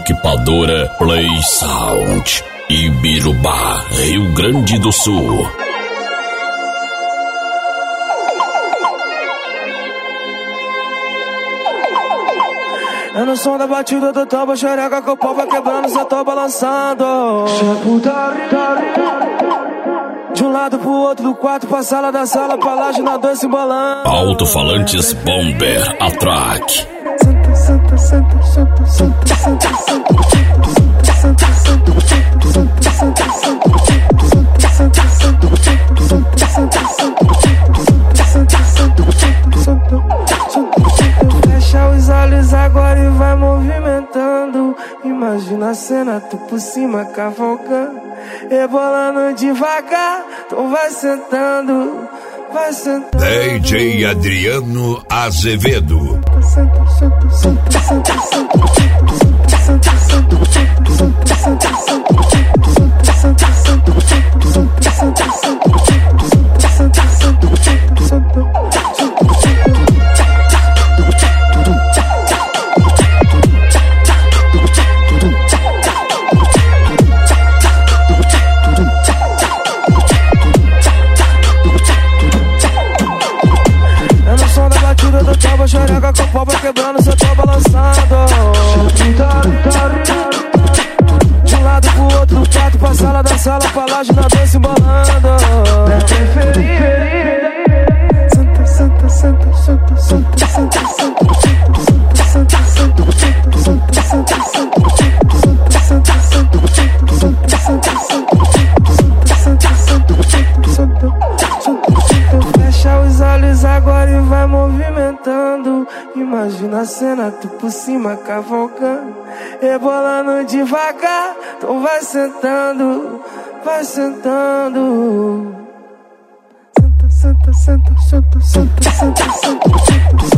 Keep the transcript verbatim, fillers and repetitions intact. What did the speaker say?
Equipadora Play Sound, Ibirubá, Rio Grande do Sul. É no som da batida do tambo, xereca com o pau vai quebrando, cê tô balançando. De um lado pro outro, do quarto pra sala, da sala pra laje, na dois se embolando. Alto-falantes Bomber Atrack. Senta, senta, senta, senta, senta, senta, fecha os olhos agora e vai movimentando. Imagina a cena, tu por cima cavalgando, rebolando devagar, tu vai sentando, vai sentando. D J Adriano Azevedo. Senta, senta, senta, senta, xereca com o pau vai quebrando, cê tô balançando. De um lado pro outro, do quarto pra sala, da sala pra laje, na dois se embolando. Senta, senta, senta, senta, senta, senta, senta, fecha os olhos agora e vai movimentando. Imagina a cena, tu por cima cavalgando, rebolando devagar, tu vai sentando, vai sentando. Senta, senta, senta, senta, senta, senta, senta, senta.